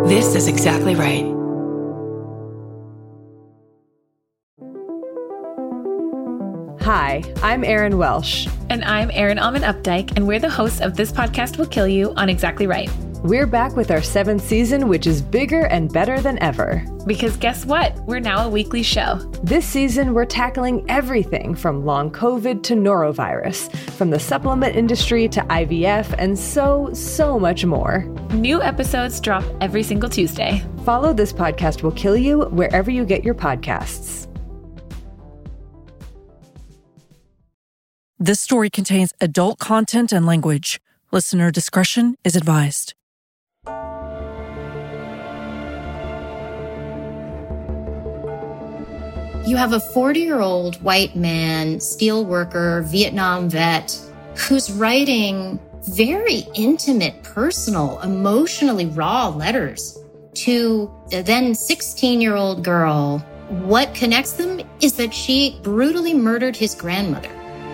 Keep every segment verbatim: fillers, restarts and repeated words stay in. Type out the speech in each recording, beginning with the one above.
This is Exactly Right. Hi, I'm Erin Welsh. And I'm Erin Alman Updike, and we're the hosts of This Podcast Will Kill You on Exactly Right. We're back with our seventh season, which is bigger and better than ever. Because guess what? We're now a weekly show. This season, we're tackling everything from long COVID to norovirus, from the supplement industry to I V F, and so, so much more. New episodes drop every single Tuesday. Follow This Podcast Will Kill You wherever you get your podcasts. This story contains adult content and language. Listener discretion is advised. You have a forty-year-old white man, steel worker, Vietnam vet, who's writing very intimate, personal, emotionally raw letters to a then sixteen-year-old girl. What connects them is that she brutally murdered his grandmother.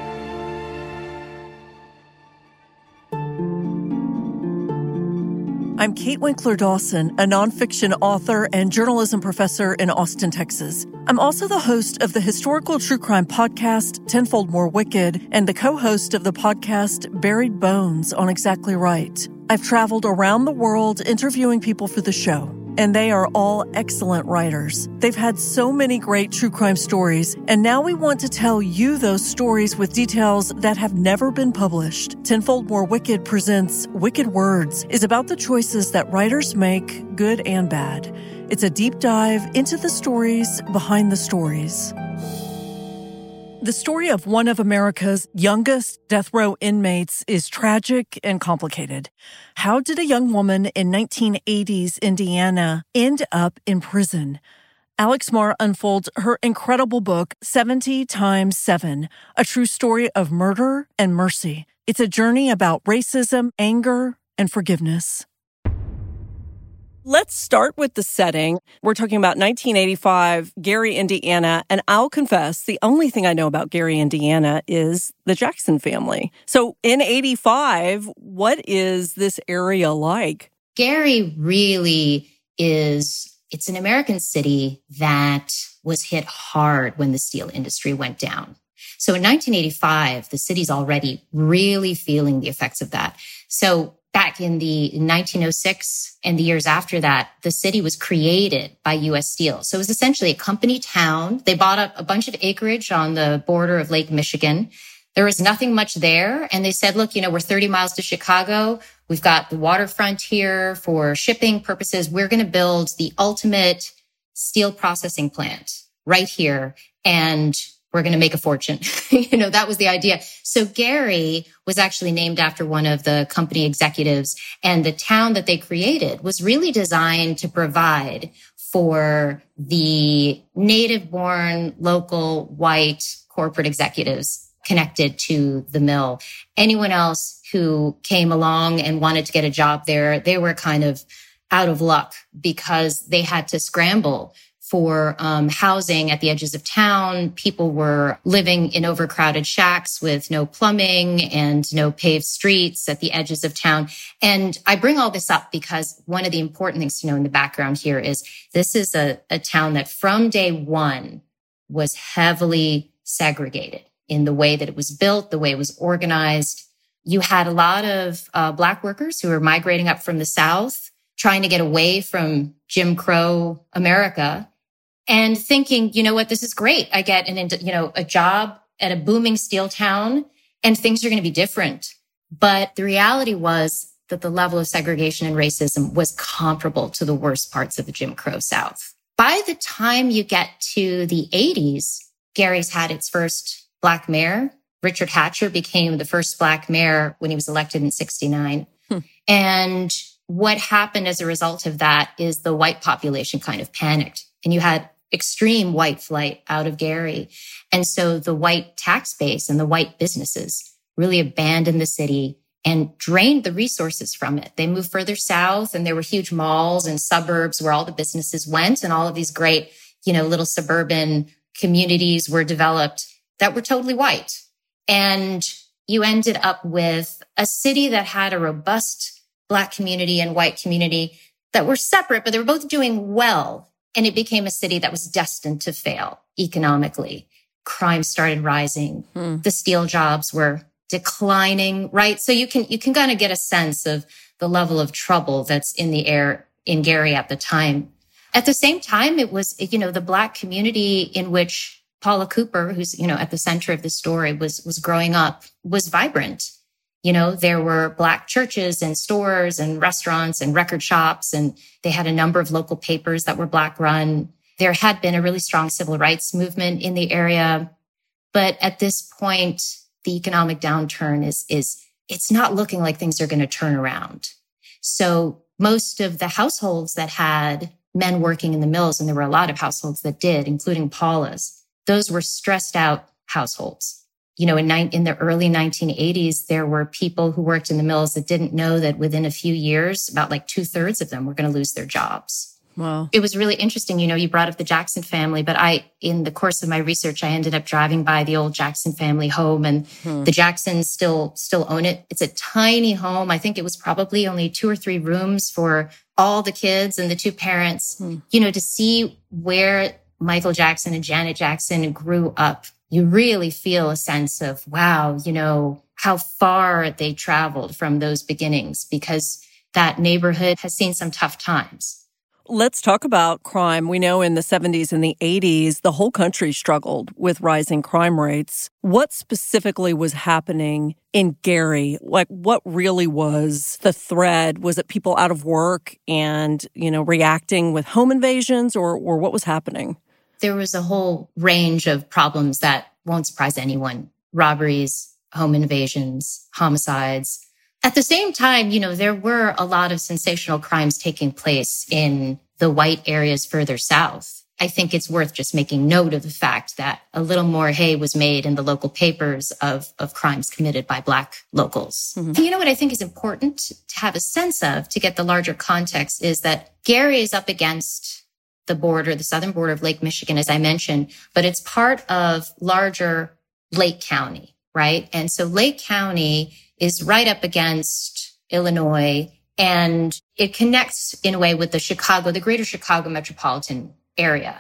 I'm Kate Winkler Dawson, a nonfiction author and journalism professor in Austin, Texas. I'm also the host of the historical true crime podcast, Tenfold More Wicked, and the co-host of the podcast, Buried Bones on Exactly Right. I've traveled around the world interviewing people for the show, and they are all excellent writers. They've had so many great true crime stories, and now we want to tell you those stories with details that have never been published. Tenfold More Wicked presents Wicked Words, is about the choices that writers make, good and bad. It's a deep dive into the stories behind the stories. The story of one of America's youngest death row inmates is tragic and complicated. How did a young woman in nineteen eighties Indiana end up in prison? Alex Marr unfolds her incredible book, seventy times seven, a true story of murder and mercy. It's a journey about racism, anger, and forgiveness. Let's start with the setting. We're talking about nineteen eighty-five, Gary, Indiana, and I'll confess, the only thing I know about Gary, Indiana is the Jackson family. So in eighty-five, what is this area like? Gary really is, it's an American city that was hit hard when the steel industry went down. So in nineteen eighty-five, the city's already really feeling the effects of that. So back in the nineteen oh six and the years after that, the city was created by U S Steel. So it was essentially a company town. They bought up a bunch of acreage on the border of Lake Michigan. There was nothing much there. And they said, look, you know, we're thirty miles to Chicago. We've got the waterfront here for shipping purposes. We're going to build the ultimate steel processing plant right here. And we're going to make a fortune. You know, that was the idea. So Gary was actually named after one of the company executives, and the town that they created was really designed to provide for the native-born, local, white corporate executives connected to the mill. Anyone else who came along and wanted to get a job there, they were kind of out of luck because they had to scramble for um, housing at the edges of town. People were living in overcrowded shacks with no plumbing and no paved streets at the edges of town. And I bring all this up because one of the important things to know in the background here is this is a, a town that from day one was heavily segregated in the way that it was built, the way it was organized. You had a lot of uh, Black workers who were migrating up from the South, trying to get away from Jim Crow America, and thinking, you know what, this is great. I get an, you know, a job at a booming steel town and things are going to be different. But the reality was that the level of segregation and racism was comparable to the worst parts of the Jim Crow South. By the time you get to the eighties, Gary's had its first Black mayor. Richard Hatcher became the first Black mayor when he was elected in sixty-nine. Hmm. And what happened as a result of that is the white population kind of panicked. And you had extreme white flight out of Gary. And so the white tax base and the white businesses really abandoned the city and drained the resources from it. They moved further south, and there were huge malls and suburbs where all the businesses went, and all of these great, you know, little suburban communities were developed that were totally white. And you ended up with a city that had a robust Black community and white community, that were separate, but they were both doing well. And it became a city that was destined to fail economically. Crime started rising. Hmm. The steel jobs were declining, right? So you can, you can kind of get a sense of the level of trouble that's in the air in Gary at the time. At the same time, it was, you know, the Black community in which Paula Cooper, who's, you know, at the center of the story, was, was growing up, was vibrant. You know, there were Black churches and stores and restaurants and record shops, and they had a number of local papers that were Black run. There had been a really strong civil rights movement in the area. But at this point, the economic downturn is, is, it's not looking like things are going to turn around. So most of the households that had men working in the mills, and there were a lot of households that did, including Paula's, those were stressed out households. You know, in, ni- in the early nineteen eighties, there were people who worked in the mills that didn't know that within a few years, about like two thirds of them were going to lose their jobs. Wow. It was really interesting. You know, you brought up the Jackson family, but I, in the course of my research, I ended up driving by the old Jackson family home, and hmm. the Jacksons still, still own it. It's a tiny home. I think it was probably only two or three rooms for all the kids and the two parents. Hmm. You know, to see where Michael Jackson and Janet Jackson grew up, you really feel a sense of, wow, you know, how far they traveled from those beginnings, because that neighborhood has seen some tough times. Let's talk about crime. We know in the seventies and the eighties, the whole country struggled with rising crime rates. What specifically was happening in Gary? Like, what really was the thread? Was it people out of work and, you know, reacting with home invasions, or, or what was happening? There was a whole range of problems that won't surprise anyone. Robberies, home invasions, homicides. At the same time, you know, there were a lot of sensational crimes taking place in the white areas further south. I think it's worth just making note of the fact that a little more hay was made in the local papers of, of crimes committed by Black locals. Mm-hmm. And you know what I think is important to have a sense of, to get the larger context, is that Gary is up against the border, the southern border of Lake Michigan, as I mentioned, but it's part of larger Lake County, right? And so Lake County is right up against Illinois, and it connects in a way with the Chicago, the greater Chicago metropolitan area.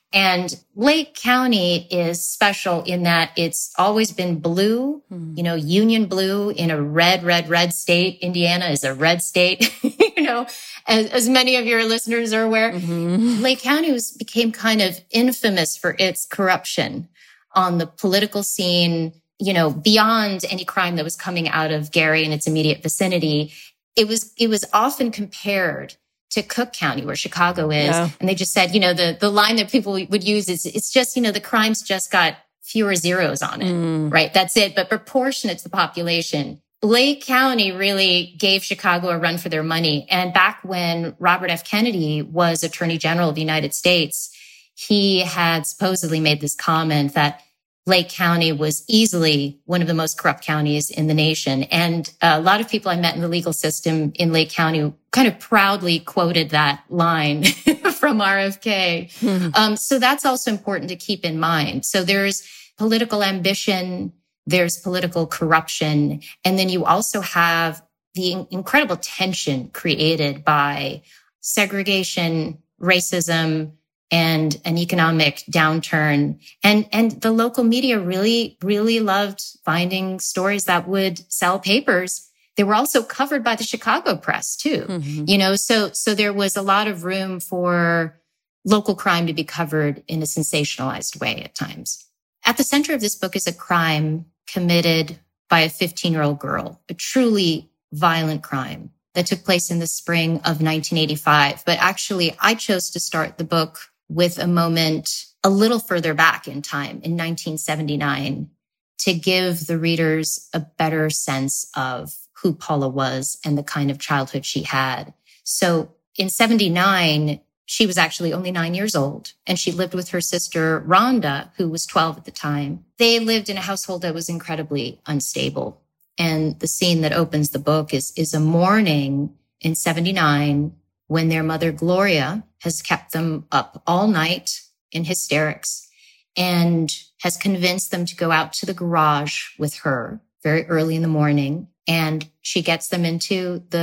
And Lake County is special in that it's always been blue, hmm. you know, Union blue in a red, red, red state. Indiana is a red state, you know, as, as many of your listeners are aware. Mm-hmm. Lake County was, became kind of infamous for its corruption on the political scene, you know, beyond any crime that was coming out of Gary and its immediate vicinity. It was, it was often compared to Cook County, where Chicago is. Yeah. And they just said, you know, the, the line that people would use is, it's just, you know, the crimes just got fewer zeros on it, mm. right? That's it. But proportionate to the population. Lake County really gave Chicago a run for their money. And back when Robert F. Kennedy was Attorney General of the United States, he had supposedly made this comment that Lake County was easily one of the most corrupt counties in the nation. And a lot of people I met in the legal system in Lake County kind of proudly quoted that line from R F K. Mm-hmm. Um, so that's also important to keep in mind. So there's political ambition, there's political corruption, and then you also have the incredible tension created by segregation, racism, and an economic downturn. And, and the local media really, really loved finding stories that would sell papers. They were also covered by the Chicago press too. Mm-hmm. You know, so, so there was a lot of room for local crime to be covered in a sensationalized way at times. At the center of this book is a crime committed by a fifteen-year-old girl, a truly violent crime that took place in the spring of nineteen eighty-five. But actually, I chose to start the book with a moment a little further back in time, in nineteen seventy-nine, to give the readers a better sense of who Paula was and the kind of childhood she had. So in seventy-nine, she was actually only nine years old, and she lived with her sister, Rhonda, who was twelve at the time. They lived in a household that was incredibly unstable. And the scene that opens the book is, is a morning in seventy-nine when their mother, Gloria, has kept them up all night in hysterics and has convinced them to go out to the garage with her very early in the morning. And she gets them into the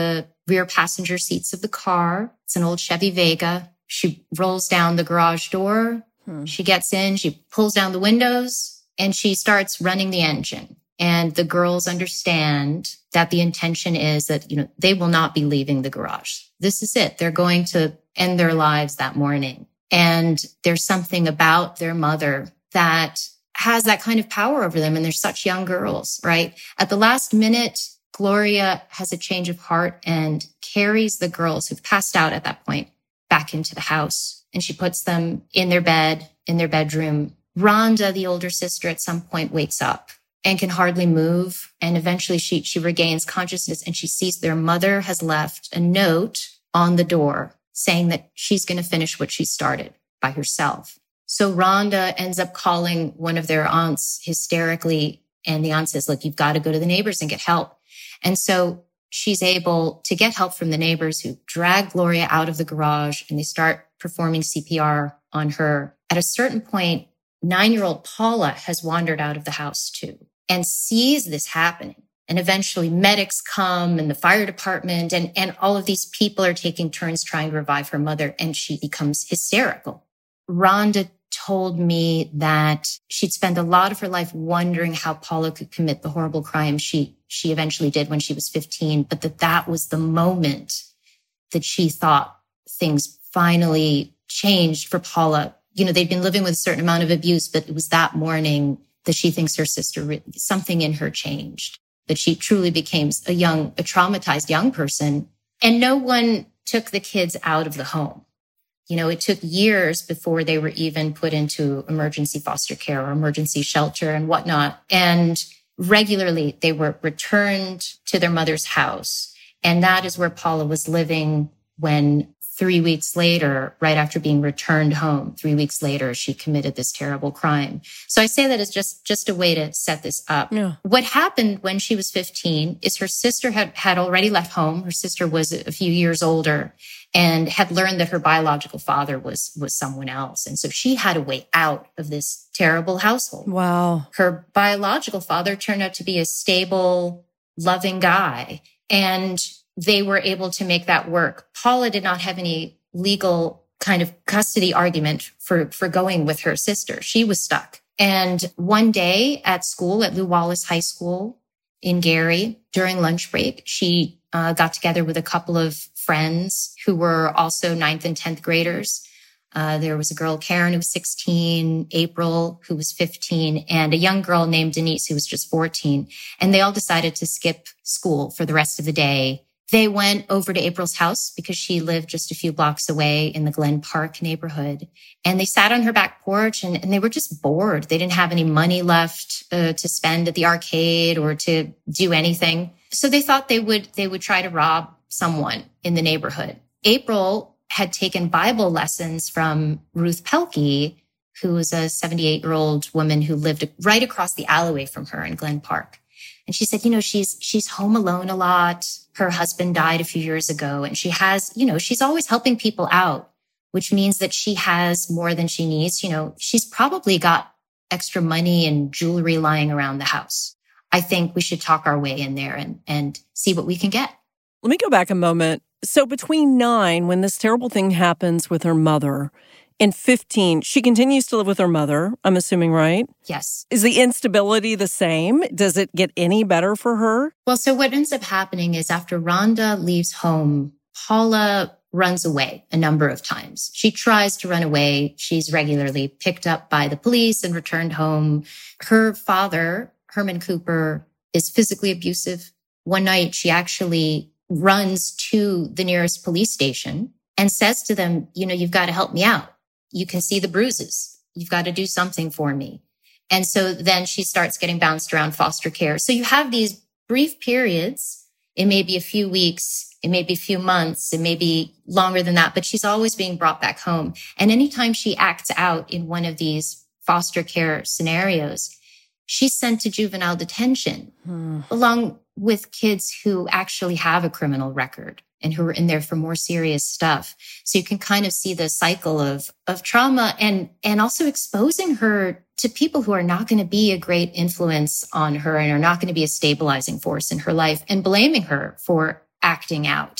rear passenger seats of the car. It's an old Chevy Vega. She rolls down the garage door. Hmm. She gets in, she pulls down the windows, and she starts running the engine. And the girls understand that the intention is that, you know, they will not be leaving the garage. This is it. They're going to end their lives that morning. And there's something about their mother that has that kind of power over them. And they're such young girls, right? At the last minute, Gloria has a change of heart and carries the girls who've passed out at that point back into the house. And she puts them in their bed, in their bedroom. Rhonda, the older sister, at some point wakes up and can hardly move. And eventually she, she regains consciousness and she sees their mother has left a note on the door saying that she's going to finish what she started by herself. So Rhonda ends up calling one of their aunts hysterically. And the aunt says, look, you've got to go to the neighbors and get help. And so she's able to get help from the neighbors who drag Gloria out of the garage and they start performing C P R on her. At a certain point, nine-year-old Paula has wandered out of the house too and sees this happening. And eventually medics come and the fire department and, and all of these people are taking turns trying to revive her mother. And she becomes hysterical. Rhonda told me that she'd spent a lot of her life wondering how Paula could commit the horrible crime she, she eventually did when she was fifteen, but that that was the moment that she thought things finally changed for Paula. You know, they'd been living with a certain amount of abuse, but it was that morning that she thinks her sister, something in her changed, that she truly became a young, a traumatized young person. And no one took the kids out of the home. You know, it took years before they were even put into emergency foster care or emergency shelter and whatnot. And regularly they were returned to their mother's house. And that is where Paula was living when three weeks later, right after being returned home, three weeks later, she committed this terrible crime. So I say that as just, just a way to set this up. Yeah. What happened when she was fifteen is her sister had, had already left home. Her sister was a few years older and had learned that her biological father was, was someone else. And so she had a way out of this terrible household. Wow. Her biological father turned out to be a stable, loving guy. And they were able to make that work. Paula did not have any legal kind of custody argument for, for going with her sister. She was stuck. And one day at school, at Lew Wallace High School in Gary, during lunch break, she uh, got together with a couple of friends who were also ninth and tenth graders. Uh, there was a girl, Karen, who was sixteen, April, who was fifteen, and a young girl named Denise, who was just fourteen. And they all decided to skip school for the rest of the day. They went over to April's house because she lived just a few blocks away in the Glen Park neighborhood. And they sat on her back porch and, and they were just bored. They didn't have any money left uh, to spend at the arcade or to do anything. So they thought they would, they would try to rob someone in the neighborhood. April had taken Bible lessons from Ruth Pelkey, who was a seventy-eight-year-old woman who lived right across the alleyway from her in Glen Park. And she said, you know, she's, she's home alone a lot. Her husband died a few years ago and she has, you know, she's always helping people out, which means that she has more than she needs. You know, she's probably got extra money and jewelry lying around the house. I think we should talk our way in there and, and see what we can get. Let me go back a moment. So between nine, when this terrible thing happens with her mother, and fifteen, she continues to live with her mother, I'm assuming, right? Yes. Is the instability the same? Does it get any better for her? Well, so what ends up happening is after Rhonda leaves home, Paula runs away a number of times. She tries to run away. She's regularly picked up by the police and returned home. Her father, Herman Cooper, is physically abusive. One night, she actually runs to the nearest police station and says to them, you know, you've got to help me out. You can see the bruises. You've got to do something for me. And so then she starts getting bounced around foster care. So you have these brief periods. It may be a few weeks. It may be a few months. It may be longer than that, but she's always being brought back home. And anytime she acts out in one of these foster care scenarios, she's sent to juvenile detention hmm. along with kids who actually have a criminal record and who are in there for more serious stuff. So you can kind of see the cycle of, of trauma and, and also exposing her to people who are not going to be a great influence on her and are not going to be a stabilizing force in her life and blaming her for acting out.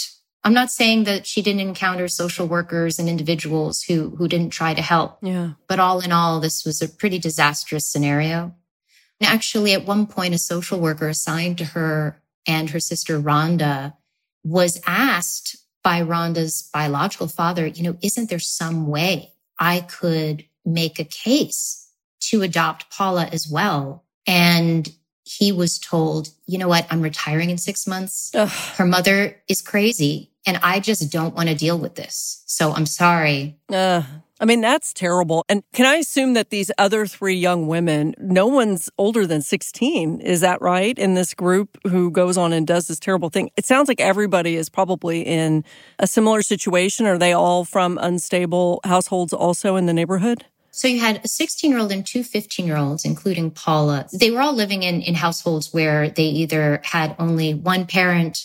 I'm not saying that she didn't encounter social workers and individuals who, who didn't try to help. Yeah. But all in all, this was a pretty disastrous scenario. And actually, at one point, a social worker assigned to her and her sister Rhonda was asked by Rhonda's biological father, you know, isn't there some way I could make a case to adopt Paula as well? And he was told, you know what, I'm retiring in six months. Ugh. Her mother is crazy and I just don't want to deal with this. So I'm sorry. Uh, I mean, that's terrible. And can I assume that these other three young women, no one's older than sixteen, is that right, in this group who goes on and does this terrible thing? It sounds like everybody is probably in a similar situation. Are they all from unstable households also in the neighborhood? So you had a sixteen-year-old and two fifteen-year-olds, including Paula. They were all living in, in households where they either had only one parent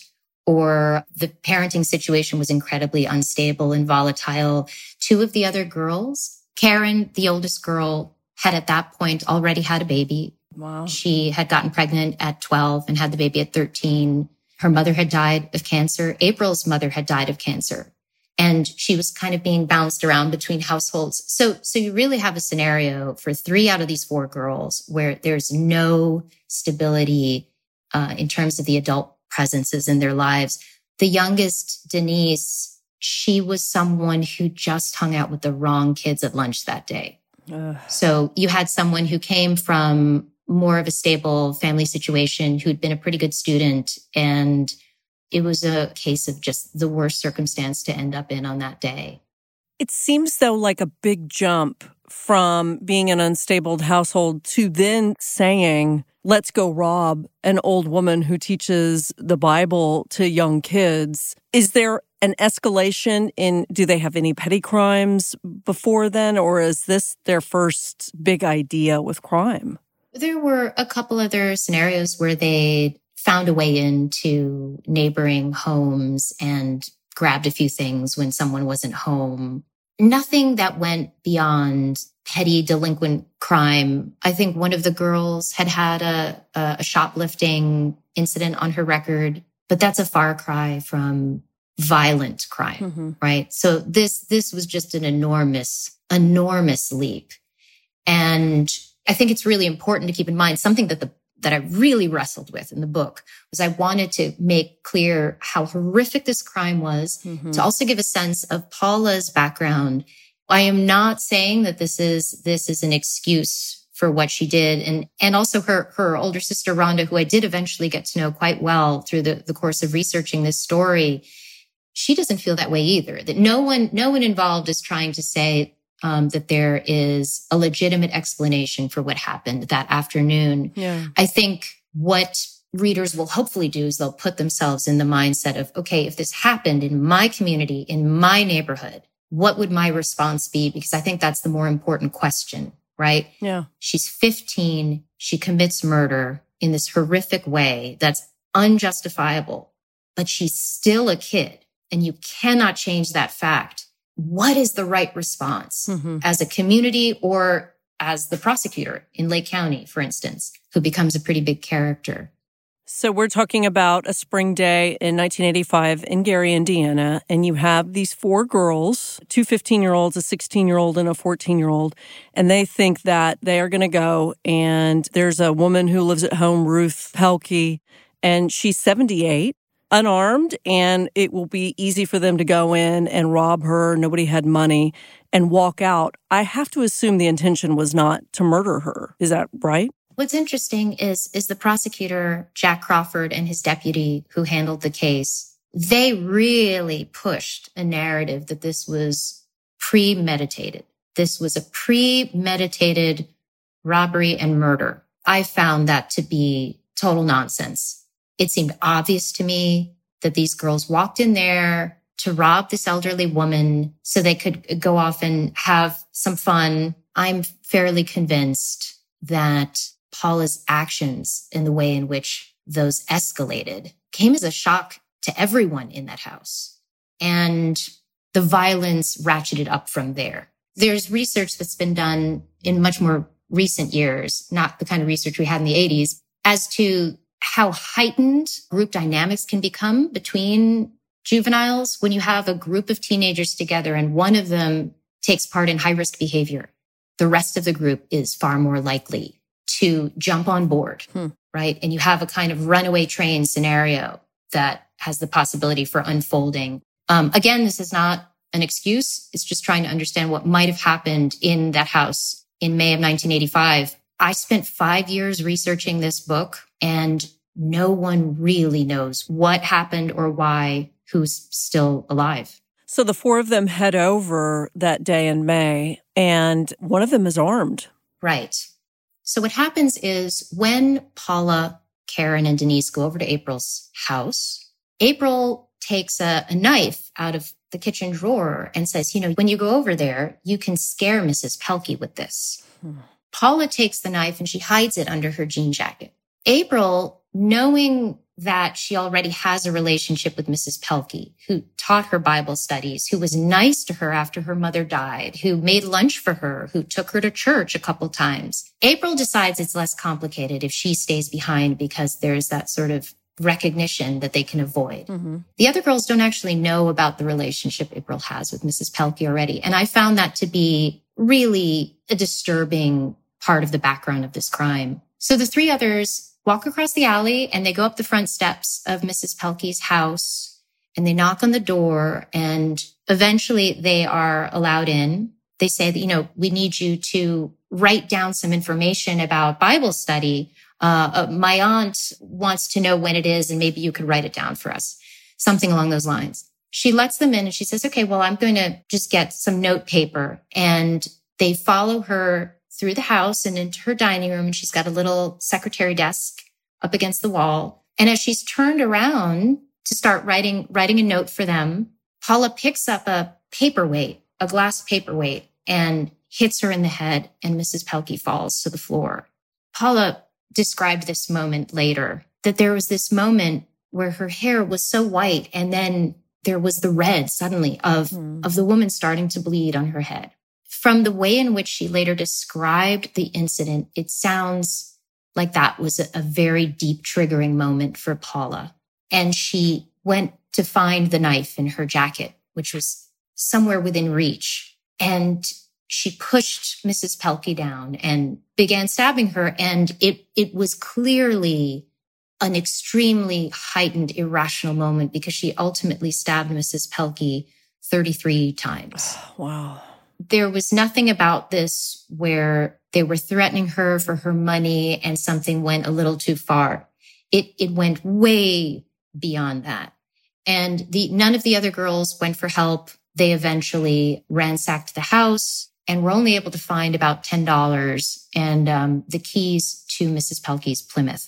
or the parenting situation was incredibly unstable and volatile. Two of the other girls, Karen, the oldest girl, had at that point already had a baby. Wow. She had gotten pregnant at twelve and had the baby at thirteen. Her mother had died of cancer. April's mother had died of cancer. And she was kind of being bounced around between households. So, so you really have a scenario for three out of these four girls where there's no stability uh, in terms of the adult presences in their lives. The youngest, Denise, she was someone who just hung out with the wrong kids at lunch that day. Ugh. So you had someone who came from more of a stable family situation, who'd been a pretty good student, and it was a case of just the worst circumstance to end up in on that day. It seems, though, like a big jump from being an unstable household to then saying, let's go rob an old woman who teaches the Bible to young kids. Is there an escalation in, do they have any petty crimes before then, or is this their first big idea with crime? There were a couple other scenarios where they found a way into neighboring homes and grabbed a few things when someone wasn't home. Nothing that went beyond petty delinquent crime. I think one of the girls had had a, a shoplifting incident on her record, but that's a far cry from violent crime, mm-hmm. right? So this, this was just an enormous, enormous leap. And I think it's really important to keep in mind something that the that I really wrestled with in the book was I wanted to make clear how horrific this crime was, mm-hmm. to also give a sense of Paula's background. I am not saying that this is, this is an excuse for what she did. And, and also her, her older sister, Rhonda, who I did eventually get to know quite well through the, the course of researching this story. She doesn't feel that way either, that no one, no one involved is trying to say, Um, that there is a legitimate explanation for what happened that afternoon. Yeah. I think what readers will hopefully do is they'll put themselves in the mindset of, okay, if this happened in my community, in my neighborhood, what would my response be? Because I think that's the more important question, right? Yeah. She's fifteen. She commits murder in this horrific way that's unjustifiable, but she's still a kid, and you cannot change that fact. What is the right response mm-hmm. as a community or as the prosecutor in Lake County, for instance, who becomes a pretty big character? So we're talking about a spring day in nineteen eighty-five in Gary, Indiana, and you have these four girls, two fifteen-year-olds, a sixteen-year-old, and a fourteen-year-old, and they think that they are going to go, and there's a woman who lives at home, Ruth Pelkey, and she's seventy-eight. Unarmed, and it will be easy for them to go in and rob her. Nobody had money and walk out. I have to assume the intention was not to murder her. Is that right? What's interesting is, is the prosecutor, Jack Crawford, and his deputy who handled the case, they really pushed a narrative that this was premeditated. This was a premeditated robbery and murder. I found that to be total nonsense. It seemed obvious to me that these girls walked in there to rob this elderly woman so they could go off and have some fun. I'm fairly convinced that Paula's actions and the way in which those escalated came as a shock to everyone in that house. And the violence ratcheted up from there. There's research that's been done in much more recent years, not the kind of research we had in the eighties, as to how heightened group dynamics can become between juveniles, when you have a group of teenagers together and one of them takes part in high-risk behavior, the rest of the group is far more likely to jump on board, hmm. right? And you have a kind of runaway train scenario that has the possibility for unfolding. Um, again, this is not an excuse. It's just trying to understand what might have happened in that house in May of nineteen eighty-five. I spent five years researching this book, and no one really knows what happened or why, who's still alive. So the four of them head over that day in May, and one of them is armed. Right. So what happens is when Paula, Karen, and Denise go over to April's house, April takes a, a knife out of the kitchen drawer and says, you know, when you go over there, you can scare Missus Pelkey with this. Hmm. Paula takes the knife and she hides it under her jean jacket. April, knowing that she already has a relationship with Missus Pelkey, who taught her Bible studies, who was nice to her after her mother died, who made lunch for her, who took her to church a couple times. April decides it's less complicated if she stays behind because there's that sort of recognition that they can avoid. Mm-hmm. The other girls don't actually know about the relationship April has with Missus Pelkey already. And I found that to be really a disturbing part of the background of this crime. So the three others walk across the alley and they go up the front steps of Missus Pelkey's house and they knock on the door, and eventually they are allowed in. They say that, you know, we need you to write down some information about Bible study. Uh, uh, my aunt wants to know when it is, and maybe you could write it down for us. Something along those lines. She lets them in and she says, okay, well, I'm going to just get some note paper. And they follow her through the house and into her dining room. And she's got a little secretary desk up against the wall. And as she's turned around to start writing, writing a note for them, Paula picks up a paperweight, a glass paperweight, and hits her in the head. And Missus Pelkey falls to the floor. Paula described this moment later, that there was this moment where her hair was so white, and then there was the red suddenly of, mm. of the woman starting to bleed on her head. From the way in which she later described the incident, it sounds like that was a, a very deep triggering moment for Paula. And she went to find the knife in her jacket, which was somewhere within reach. And she pushed Missus Pelkey down and began stabbing her. And it, it was clearly an extremely heightened, irrational moment because she ultimately stabbed Missus Pelkey thirty-three times. Wow. There was nothing about this where they were threatening her for her money and something went a little too far. It, it went way beyond that. And the, none of the other girls went for help. They eventually ransacked the house and were only able to find about ten dollars and um, the keys to Missus Pelkey's Plymouth.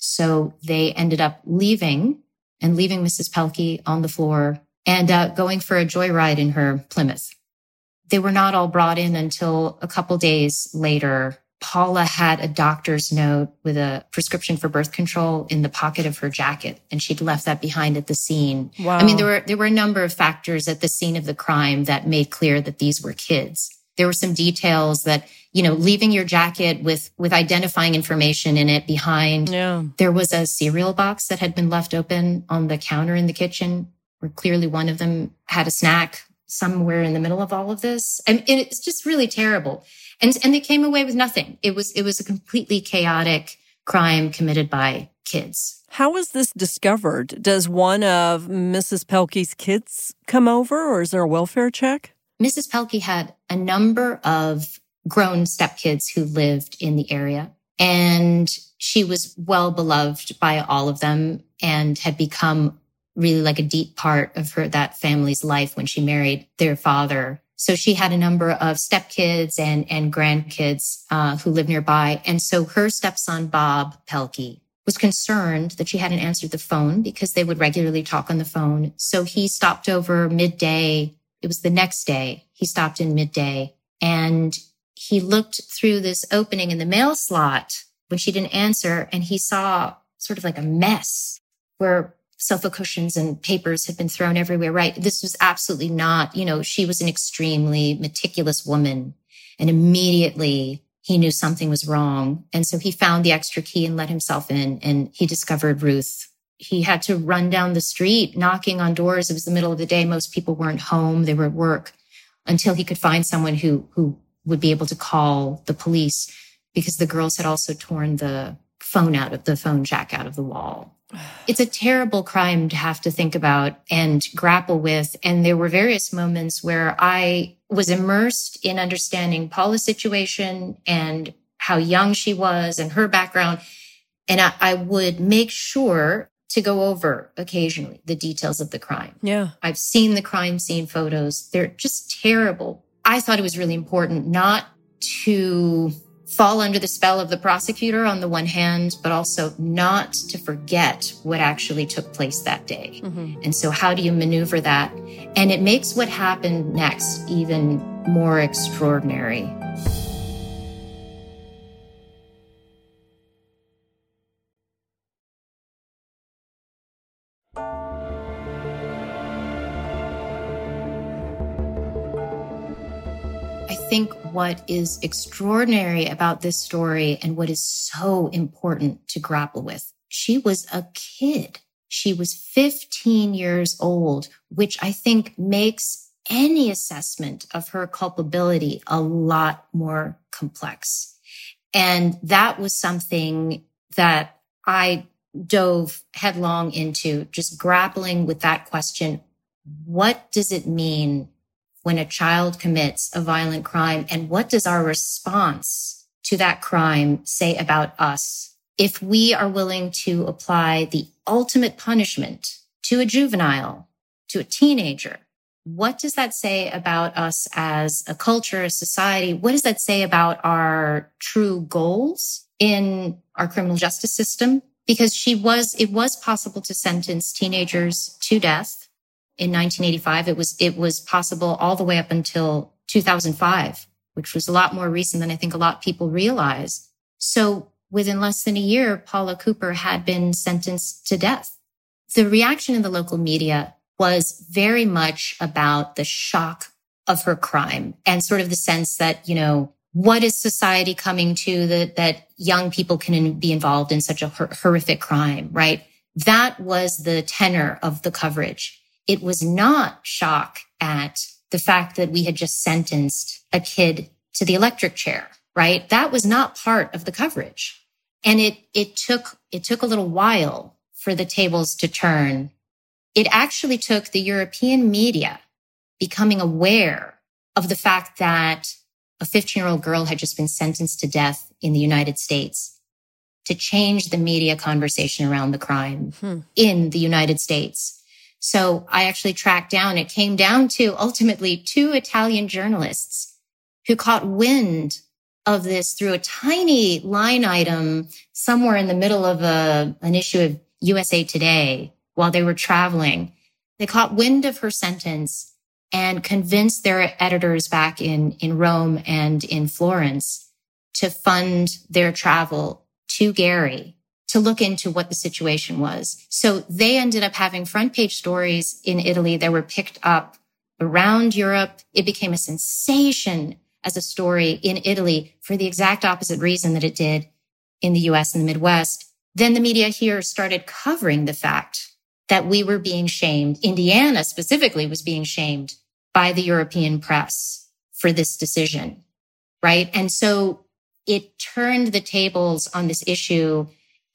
So they ended up leaving and leaving Missus Pelkey on the floor and uh, going for a joyride in her Plymouth. They were not all brought in until a couple days later. Paula had a doctor's note with a prescription for birth control in the pocket of her jacket, and she'd left that behind at the scene. Wow. I mean, there were there were a number of factors at the scene of the crime that made clear that these were kids. There were some details that, you know, leaving your jacket with, with identifying information in it behind. Yeah. There was a cereal box that had been left open on the counter in the kitchen, where clearly one of them had a snack somewhere in the middle of all of this. And it's just really terrible. And, and they came away with nothing. It was, it was a completely chaotic crime committed by kids. How was this discovered? Does one of Missus Pelkey's kids come over, or is there a welfare check? Missus Pelkey had a number of grown stepkids who lived in the area, and she was well beloved by all of them and had become really like a deep part of her, that family's life when she married their father. So she had a number of stepkids and, and grandkids uh, who lived nearby. And so her stepson, Bob Pelkey, was concerned that she hadn't answered the phone because they would regularly talk on the phone. So he stopped over midday. It was the next day. He stopped in midday and he looked through this opening in the mail slot when she didn't answer, and he saw sort of like a mess where sofa cushions and papers had been thrown everywhere, right? This was absolutely not, you know, she was an extremely meticulous woman, and immediately he knew something was wrong. And so he found the extra key and let himself in, and he discovered Ruth. he had to run down the street, knocking on doors. It was the middle of the day. Most people weren't home. They were at work until he could find someone who, who would be able to call the police, because the girls had also torn the phone out of the phone jack out of the wall. It's a terrible crime to have to think about and grapple with. And there were various moments where I was immersed in understanding Paula's situation and how young she was and her background. And I, I would make sure to go over occasionally the details of the crime. Yeah. I've seen the crime scene photos. They're just terrible. I thought it was really important not to fall under the spell of the prosecutor on the one hand, but also not to forget what actually took place that day. Mm-hmm. And so how do you maneuver that? And it makes what happened next even more extraordinary. I think what is extraordinary about this story and what is so important to grapple with, she was a kid. She was fifteen years old, which I think makes any assessment of her culpability a lot more complex. And that was something that I dove headlong into, just grappling with that question. What does it mean when a child commits a violent crime, and what does our response to that crime say about us? If we are willing to apply the ultimate punishment to a juvenile, to a teenager, what does that say about us as a culture, a society? What does that say about our true goals in our criminal justice system? Because she was, it was possible to sentence teenagers to death. In nineteen eighty-five, it was, it was possible all the way up until two thousand five, which was a lot more recent than I think a lot of people realize. So within less than a year, Paula Cooper had been sentenced to death. The reaction in the local media was very much about the shock of her crime and sort of the sense that, you know, what is society coming to that, that young people can be involved in such a hor- horrific crime, right? That was the tenor of the coverage. It was not shock at the fact that we had just sentenced a kid to the electric chair, right? That was not part of the coverage. And it, it took, it took a little while for the tables to turn. It actually took the European media becoming aware of the fact that a fifteen-year-old girl had just been sentenced to death in the United States to change the media conversation around the crime hmm. in the United States. So I actually tracked down, it came down to ultimately two Italian journalists who caught wind of this through a tiny line item somewhere in the middle of a, an issue of U S A Today while they were traveling. They caught wind of her sentence and convinced their editors back in, in Rome and in Florence to fund their travel to Gary to look into what the situation was. So they ended up having front page stories in Italy that were picked up around Europe. It became a sensation as a story in Italy for the exact opposite reason that it did in the U S and the Midwest. Then the media here started covering the fact that we were being shamed. Indiana specifically was being shamed by the European press for this decision, right? And so it turned the tables on this issue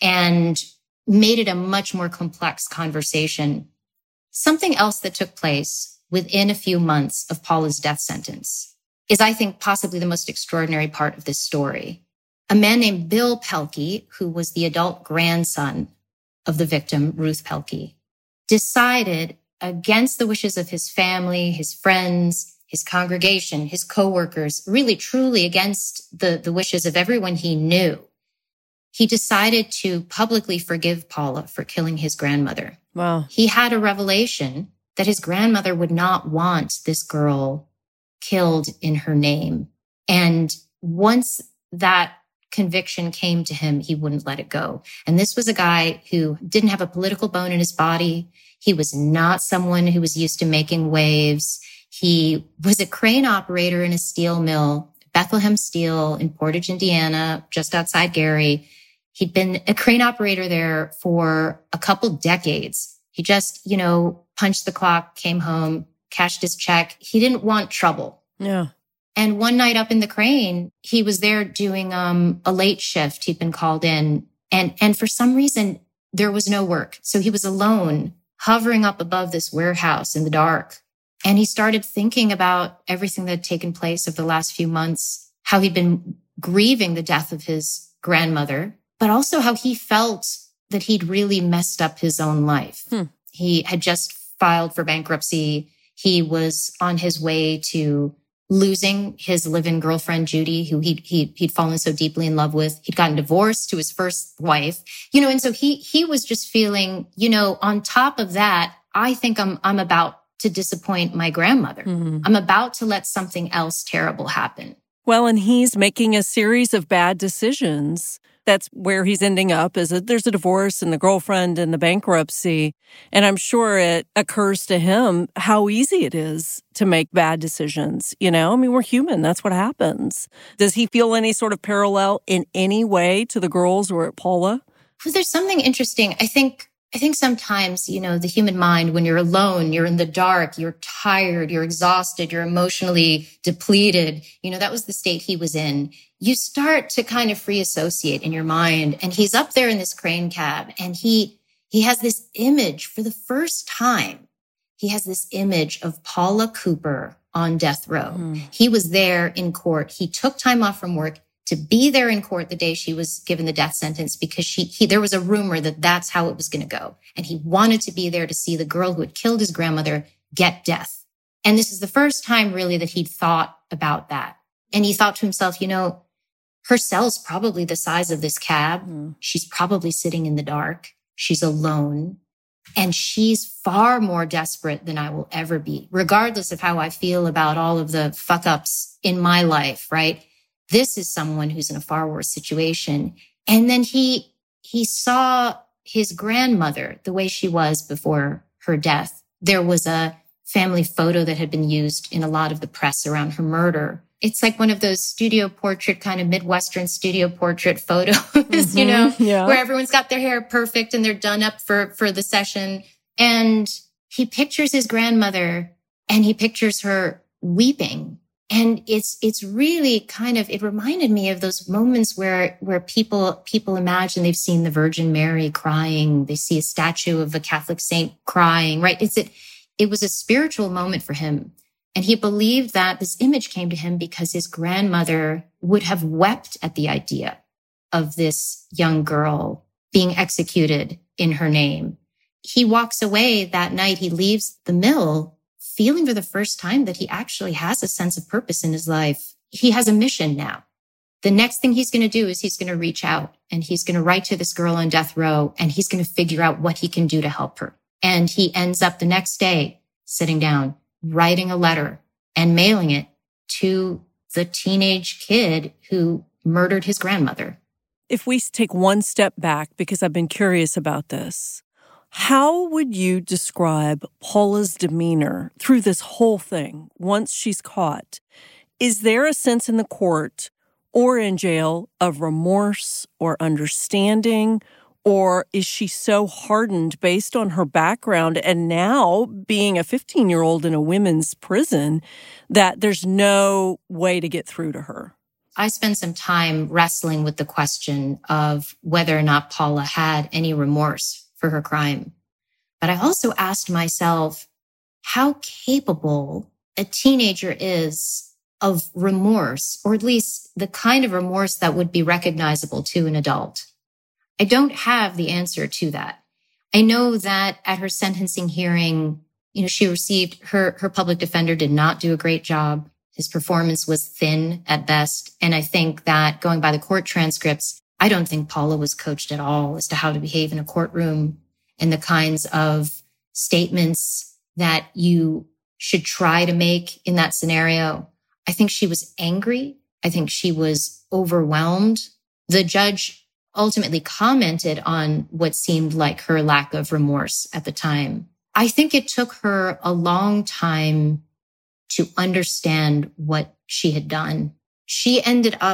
and made it a much more complex conversation. Something else that took place within a few months of Paula's death sentence is, I think, possibly the most extraordinary part of this story. A man named Bill Pelkey, who was the adult grandson of the victim, Ruth Pelkey, decided against the wishes of his family, his friends, his congregation, his coworkers, really truly against the, the wishes of everyone he knew. He decided to publicly forgive Paula for killing his grandmother. Wow. He had a revelation that his grandmother would not want this girl killed in her name. And once that conviction came to him, he wouldn't let it go. And this was a guy who didn't have a political bone in his body. He was not someone who was used to making waves. He was a crane operator in a steel mill, Bethlehem Steel in Portage, Indiana, just outside Gary. He'd been a crane operator there for a couple decades. He just, you know, punched the clock, came home, cashed his check. He didn't want trouble. Yeah. And one night up in the crane, he was there doing um, a late shift. He'd been called in. And, and for some reason, there was no work. So he was alone, hovering up above this warehouse in the dark. And he started thinking about everything that had taken place over the last few months, how he'd been grieving the death of his grandmother, but also how he felt that he'd really messed up his own life. Hmm. He had just filed for bankruptcy. He was on his way to losing his live-in girlfriend, Judy, who he'd, he'd, he'd fallen so deeply in love with. He'd gotten divorced to his first wife, you know, and so he, he was just feeling, you know, on top of that, I think I'm, I'm about to disappoint my grandmother. Mm-hmm. I'm about to let something else terrible happen. Well, and he's making a series of bad decisions. That's where he's ending up, is that there's a divorce and the girlfriend and the bankruptcy. And I'm sure it occurs to him how easy it is to make bad decisions. You know, I mean, we're human. That's what happens. Does he feel any sort of parallel in any way to the girls or at Paula? Well, there's something interesting. I think I think sometimes, you know, the human mind, when you're alone, you're in the dark, you're tired, you're exhausted, you're emotionally depleted. You know, that was the state he was in. You start to kind of free associate in your mind. And he's up there in this crane cab and he, he has this image for the first time. He has this image of Paula Cooper on death row. Mm. He was there in court. He took time off from work to be there in court the day she was given the death sentence because she, he, there was a rumor that that's how it was going to go. And he wanted to be there to see the girl who had killed his grandmother get death. And this is the first time really that he'd thought about that. And he thought to himself, you know, her cell's probably the size of this cab. Mm. She's probably sitting in the dark. She's alone. And she's far more desperate than I will ever be, regardless of how I feel about all of the fuck ups in my life, right? This is someone who's in a far worse situation. And then he, he saw his grandmother the way she was before her death. There was a family photo that had been used in a lot of the press around her murder. It's like one of those studio portrait, kind of Midwestern studio portrait photos, mm-hmm, you know, yeah. where everyone's got their hair perfect and they're done up for, for the session. And he pictures his grandmother and he pictures her weeping. And it's, it's really kind of, it reminded me of those moments where, where people, people imagine they've seen the Virgin Mary crying. They see a statue of a Catholic saint crying, right? It's, it, it was a spiritual moment for him. And he believed that this image came to him because his grandmother would have wept at the idea of this young girl being executed in her name. He walks away that night. He leaves the mill feeling for the first time that he actually has a sense of purpose in his life. He has a mission now. The next thing he's going to do is he's going to reach out and he's going to write to this girl on death row and he's going to figure out what he can do to help her. And he ends up the next day sitting down, writing a letter and mailing it to the teenage kid who murdered his grandmother. If we take one step back, because I've been curious about this, how would you describe Paula's demeanor through this whole thing once she's caught? Is there a sense in the court or in jail of remorse or understanding? Or is she so hardened based on her background and now being a fifteen-year-old in a women's prison that there's no way to get through to her? I spent some time wrestling with the question of whether or not Paula had any remorse for her crime. But I also asked myself how capable a teenager is of remorse, or at least the kind of remorse that would be recognizable to an adult. I don't have the answer to that. I know that at her sentencing hearing, you know, she received her, her public defender did not do a great job. His performance was thin at best. And I think that going by the court transcripts, I don't think Paula was coached at all as to how to behave in a courtroom and the kinds of statements that you should try to make in that scenario. I think she was angry. I think she was overwhelmed. The judge ultimately commented on what seemed like her lack of remorse at the time. I think it took her a long time to understand what she had done. She ended up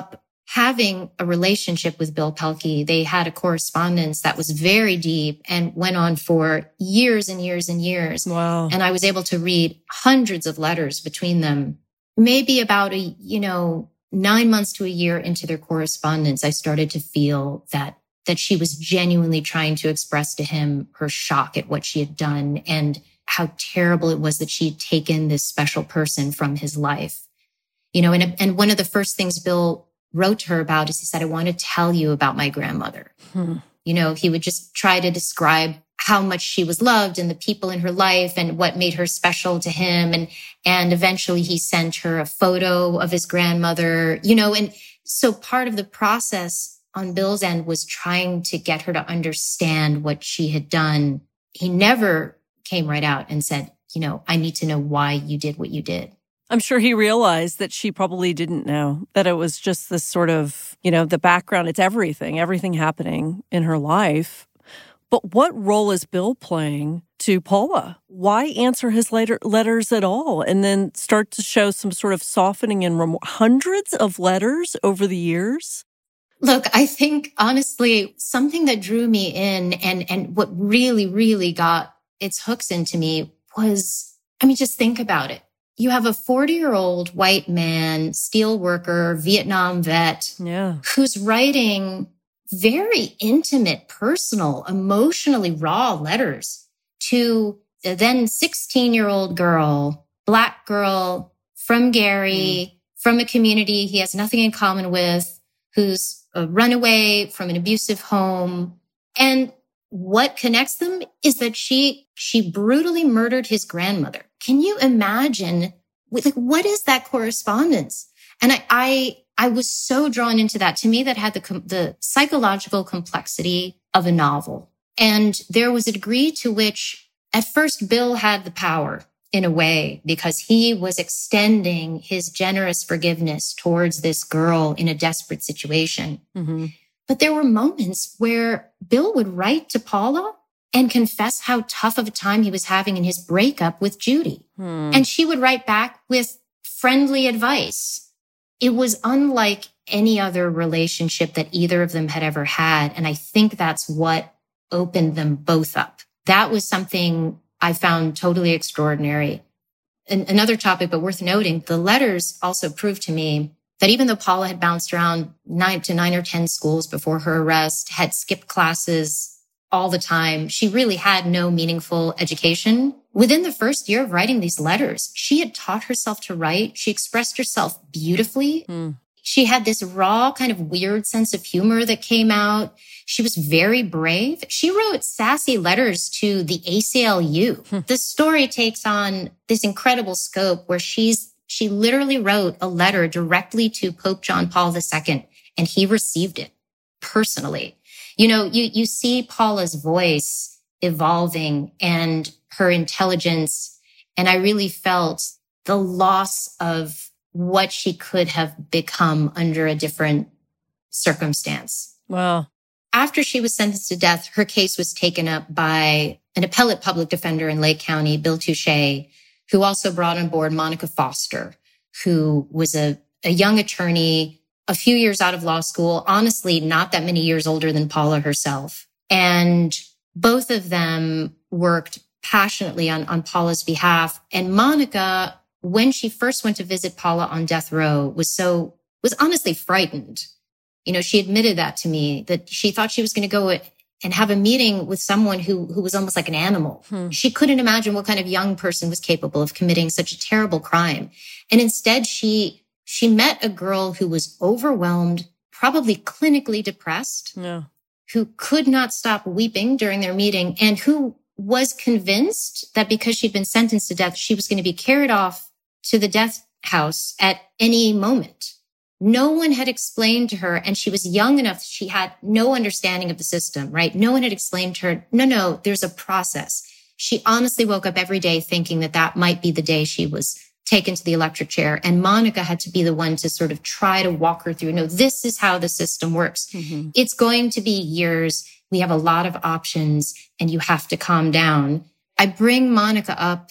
having a relationship with Bill Pelkey. They had a correspondence that was very deep and went on for years and years and years. Wow. And I was able to read hundreds of letters between them. Maybe about a, you know, nine months to a year into their correspondence, I started to feel that, that she was genuinely trying to express to him her shock at what she had done and how terrible it was that she had taken this special person from his life. You know, and, and one of the first things Bill wrote to her about is he said, I want to tell you about my grandmother. Hmm. You know, he would just try to describe how much she was loved and the people in her life and what made her special to him. And, and eventually he sent her a photo of his grandmother, you know, and so part of the process on Bill's end was trying to get her to understand what she had done. He never came right out and said, you know, I need to know why you did what you did. I'm sure he realized that she probably didn't know, that it was just this sort of, you know, the background. It's everything, everything happening in her life. But what role is Bill playing to Paula? Why answer his later letters at all and then start to show some sort of softening in rem- hundreds of letters over the years? Look, I think, honestly, something that drew me in and, and what really, really got its hooks into me was, I mean, just think about it. You have a forty-year-old white man, steel worker, Vietnam vet, yeah, who's writing very intimate, personal, emotionally raw letters to the then sixteen-year-old girl, Black girl from Gary, mm. from a community he has nothing in common with, who's a runaway from an abusive home. And what connects them is that she she brutally murdered his grandmother. Can you imagine, like, what is that correspondence? And I, I, I was so drawn into that. To me, that had the, the psychological complexity of a novel. And there was a degree to which, at first, Bill had the power in a way because he was extending his generous forgiveness towards this girl in a desperate situation. Mm-hmm. But there were moments where Bill would write to Paula and confess how tough of a time he was having in his breakup with Judy. Hmm. And she would write back with friendly advice. It was unlike any other relationship that either of them had ever had. And I think that's what opened them both up. That was something I found totally extraordinary. And another topic, but worth noting, the letters also proved to me that even though Paula had bounced around nine to nine or ten schools before her arrest, had skipped classes all the time, she really had no meaningful education. Within the first year of writing these letters, she had taught herself to write. She expressed herself beautifully. Mm. She had this raw kind of weird sense of humor that came out. She was very brave. She wrote sassy letters to the A C L U. Hmm. The story takes on this incredible scope where she's she literally wrote a letter directly to Pope John Paul the Second, and he received it personally. You know, you, you see Paula's voice evolving and her intelligence. And I really felt the loss of what she could have become under a different circumstance. Wow. After she was sentenced to death, her case was taken up by an appellate public defender in Lake County, Bill Touche, who also brought on board Monica Foster, who was a, a young attorney, a few years out of law school, honestly, not that many years older than Paula herself. And both of them worked passionately on, on Paula's behalf. And Monica, when she first went to visit Paula on death row, was so, was honestly frightened. You know, she admitted that to me, that she thought she was going to go and have a meeting with someone who, who was almost like an animal. Hmm. She couldn't imagine what kind of young person was capable of committing such a terrible crime. And instead, she She met a girl who was overwhelmed, probably clinically depressed, yeah. who could not stop weeping during their meeting, and who was convinced that because she'd been sentenced to death, she was going to be carried off to the death house at any moment. No one had explained to her, and she was young enough, she had no understanding of the system, right? No one had explained to her, no, no, there's a process. She honestly woke up every day thinking that that might be the day she was taken to the electric chair. And Monica had to be the one to sort of try to walk her through. No, this is how the system works. Mm-hmm. It's going to be years. We have a lot of options and you have to calm down. I bring Monica up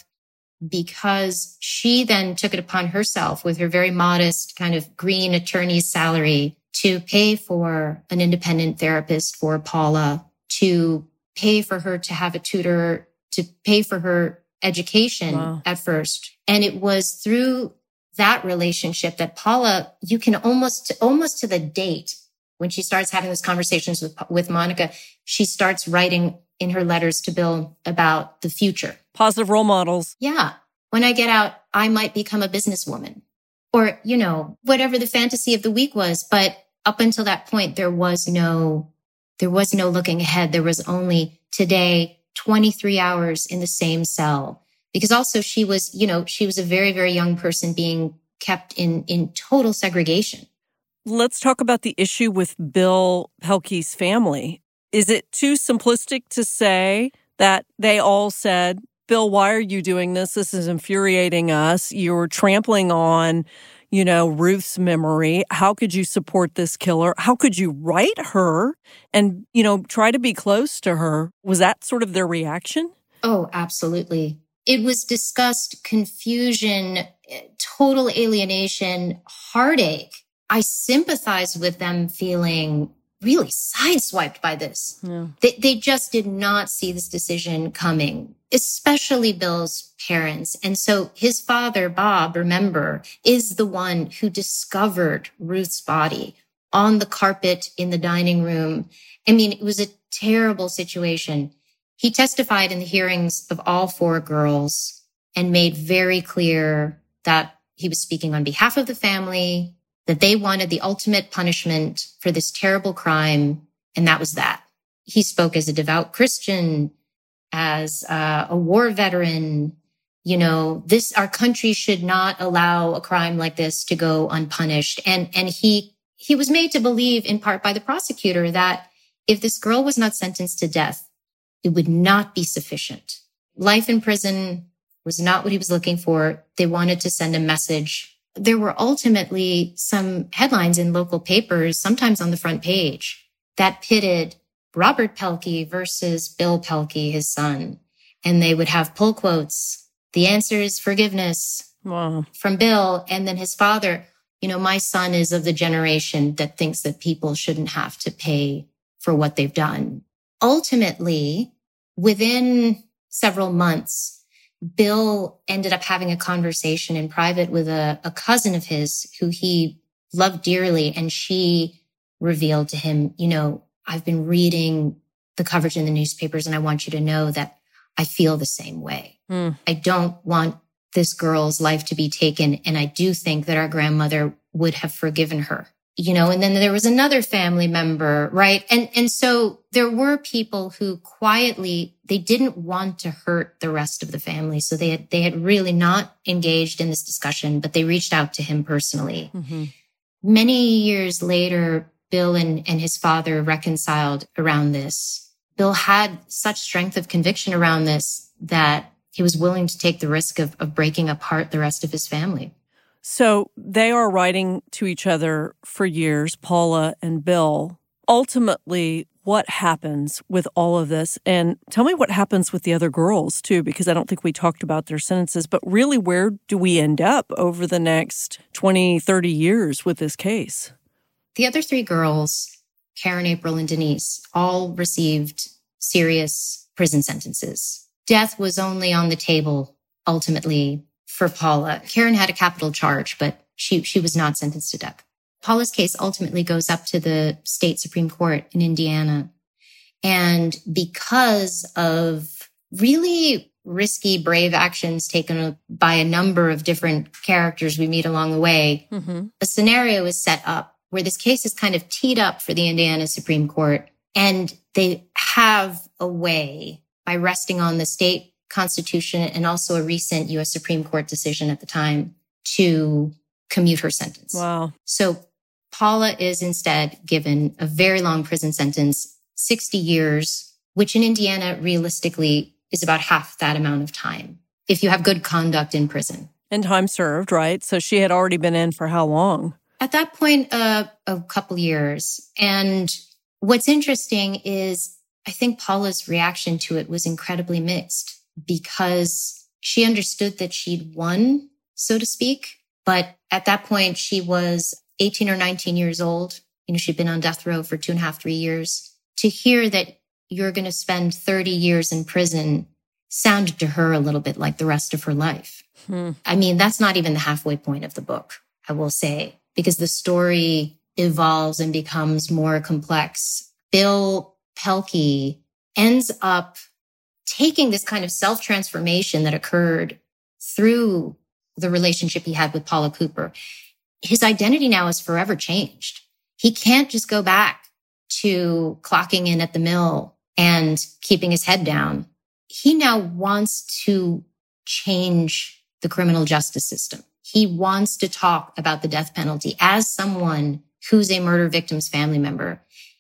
because she then took it upon herself with her very modest kind of green attorney's salary to pay for an independent therapist for Paula, to pay for her to have a tutor, to pay for her education wow. at first. And it was through that relationship that Paula, you can almost, almost to the date, when she starts having those conversations with, with Monica, she starts writing in her letters to Bill about the future. Positive role models. Yeah. When I get out, I might become a businesswoman. Or, you know, whatever the fantasy of the week was. But up until that point, there was no, there was no looking ahead. There was only today, twenty-three hours in the same cell. Because also she was, you know, she was a very, very young person being kept in, in total segregation. Let's talk about the issue with Bill Pelkey's family. Is it too simplistic to say that they all said, Bill, why are you doing this? This is infuriating us. You're trampling on, you know, Ruth's memory. How could you support this killer? How could you write her and, you know, try to be close to her? Was that sort of their reaction? Oh, absolutely. It was discussed, confusion, total alienation, heartache. I sympathize with them feeling really sideswiped by this. Yeah. They, they just did not see this decision coming, especially Bill's parents. And so his father, Bob, remember, is the one who discovered Ruth's body on the carpet in the dining room. I mean, it was a terrible situation. He testified in the hearings of all four girls and made very clear that he was speaking on behalf of the family, that they wanted the ultimate punishment for this terrible crime, and that was that. He spoke as a devout Christian, as uh, a war veteran. You know, this, our country should not allow a crime like this to go unpunished. And, and he, he was made to believe in part by the prosecutor that if this girl was not sentenced to death, it would not be sufficient. Life in prison was not what he was looking for. They wanted to send a message. There were ultimately some headlines in local papers, sometimes on the front page, that pitted Robert Pelkey versus Bill Pelkey, his son. And they would have pull quotes. The answer is forgiveness. Wow. From Bill. And then his father, you know, my son is of the generation that thinks that people shouldn't have to pay for what they've done. Ultimately, within several months, Bill ended up having a conversation in private with a, a cousin of his who he loved dearly. And she revealed to him, you know, I've been reading the coverage in the newspapers and I want you to know that I feel the same way. Mm. I don't want this girl's life to be taken. And I do think that our grandmother would have forgiven her. You know, and then there was another family member, right? And, and so there were people who quietly, they didn't want to hurt the rest of the family. So they had, they had really not engaged in this discussion, but they reached out to him personally. Mm-hmm. Many years later, Bill and, and his father reconciled around this. Bill had such strength of conviction around this that he was willing to take the risk of, of breaking apart the rest of his family. So they are writing to each other for years, Paula and Bill. Ultimately, what happens with all of this? And tell me what happens with the other girls, too, because I don't think we talked about their sentences. But really, where do we end up over the next twenty, thirty years with this case? The other three girls, Karen, April, and Denise, all received serious prison sentences. Death was only on the table, ultimately, for Paula. Karen had a capital charge, but she, she was not sentenced to death. Paula's case ultimately goes up to the state Supreme Court in Indiana. And because of really risky, brave actions taken by a number of different characters we meet along the way, mm-hmm. a scenario is set up where this case is kind of teed up for the Indiana Supreme Court. And they have a way, by resting on the state Constitution and also a recent U S Supreme Court decision at the time, to commute her sentence. Wow. So Paula is instead given a very long prison sentence, sixty years, which in Indiana realistically is about half that amount of time if you have good conduct in prison. And time served, right? So she had already been in for how long? At that point, uh, a couple years. And what's interesting is I think Paula's reaction to it was incredibly mixed, because she understood that she'd won, so to speak. But at that point, she was eighteen or nineteen years old. you know, she'd been on death row for two and a half, three years. To hear that you're going to spend thirty years in prison sounded to her a little bit like the rest of her life. Hmm. I mean, that's not even the halfway point of the book, I will say, because the story evolves and becomes more complex. Bill Pelkey ends up taking this kind of self-transformation that occurred through the relationship he had with Paula Cooper. His identity now is forever changed. He can't just go back to clocking in at the mill and keeping his head down. He now wants to change the criminal justice system. He wants to talk about the death penalty as someone who's a murder victim's family member.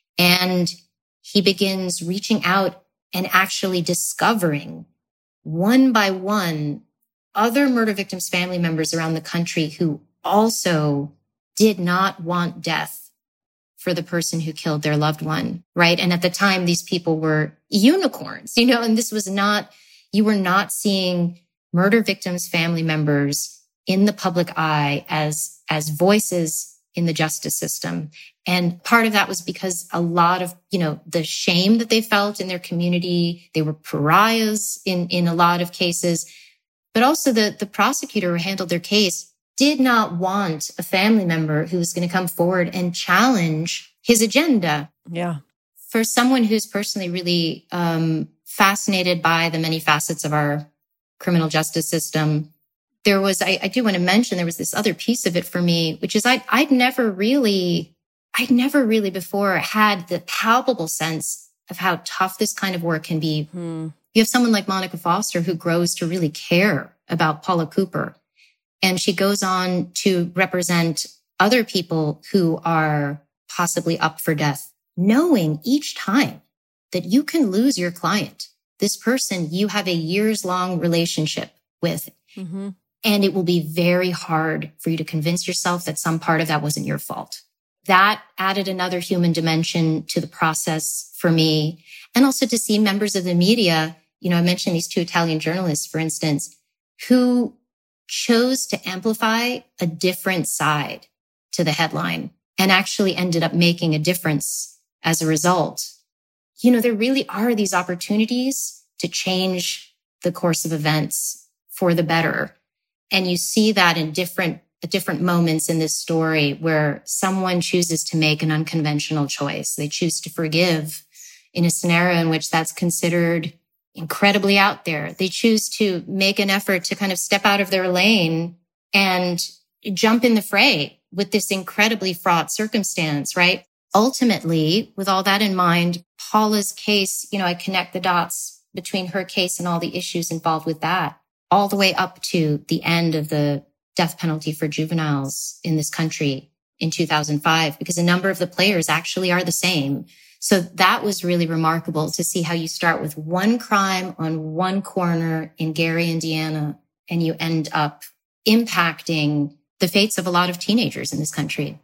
And he begins reaching out and actually discovering one by one other murder victims' family members around the country who also did not want death for the person who killed their loved one, right? And at the time, these people were unicorns, you know, and this was not, you were not seeing murder victims' family members in the public eye as, as voices in the justice system. And part of that was because a lot of, you know, the shame that they felt in their community, they were pariahs in, in a lot of cases, but also the, the prosecutor who handled their case did not want a family member who was going to come forward and challenge his agenda. Yeah. For someone who's personally really um, fascinated by the many facets of our criminal justice system, there was, I, I do want to mention, there was this other piece of it for me, which is I'd, I'd never really, I'd never really before had the palpable sense of how tough this kind of work can be. Hmm. You have someone like Monica Foster who grows to really care about Paula Cooper. And she goes on to represent other people who are possibly up for death, knowing each time that you can lose your client, this person you have a years-long relationship with. Mm-hmm. And it will be very hard for you to convince yourself that some part of that wasn't your fault. That added another human dimension to the process for me. And also to see members of the media, you know, I mentioned these two Italian journalists, for instance, who chose to amplify a different side to the headline and actually ended up making a difference as a result. You know, there really are these opportunities to change the course of events for the better. And you see that in different, at different moments in this story where someone chooses to make an unconventional choice. They choose to forgive in a scenario in which that's considered incredibly out there. They choose to make an effort to kind of step out of their lane and jump in the fray with this incredibly fraught circumstance, right? Ultimately, with all that in mind, Paula's case, you know, I connect the dots between her case and all the issues involved with that, all the way up to the end of the death penalty for juveniles in this country in two thousand five, because a number of the players actually are the same. So that was really remarkable to see how you start with one crime on one corner in Gary, Indiana, and you end up impacting the fates of a lot of teenagers in this country.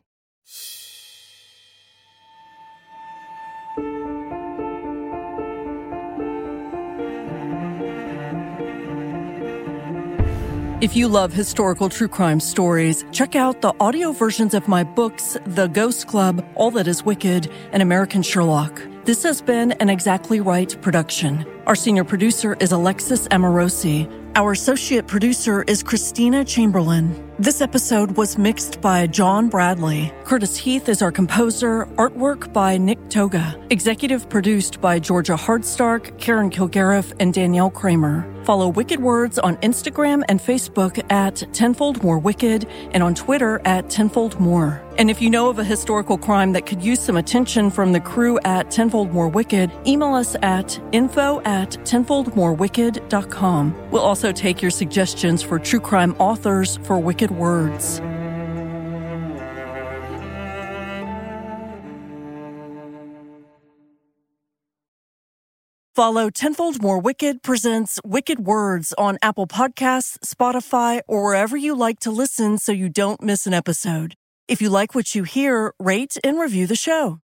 If you love historical true crime stories, check out the audio versions of my books, The Ghost Club, All That Is Wicked, and American Sherlock. This has been an Exactly Right production. Our senior producer is Alexis Amorosi. Our associate producer is Christina Chamberlain. This episode was mixed by John Bradley. Curtis Heath is our composer. Artwork by Nick Toga. Executive produced by Georgia Hardstark, Karen Kilgariff, and Danielle Kramer. Follow Wicked Words on Instagram and Facebook at Tenfold More Wicked and on Twitter at Tenfold More. And if you know of a historical crime that could use some attention from the crew at Tenfold More Wicked, email us at info at tenfold more wicked dot com. We'll also take your suggestions for true crime authors for Wicked Words. Follow Tenfold More Wicked presents Wicked Words on Apple Podcasts, Spotify, or wherever you like to listen so you don't miss an episode. If you like what you hear, rate and review the show.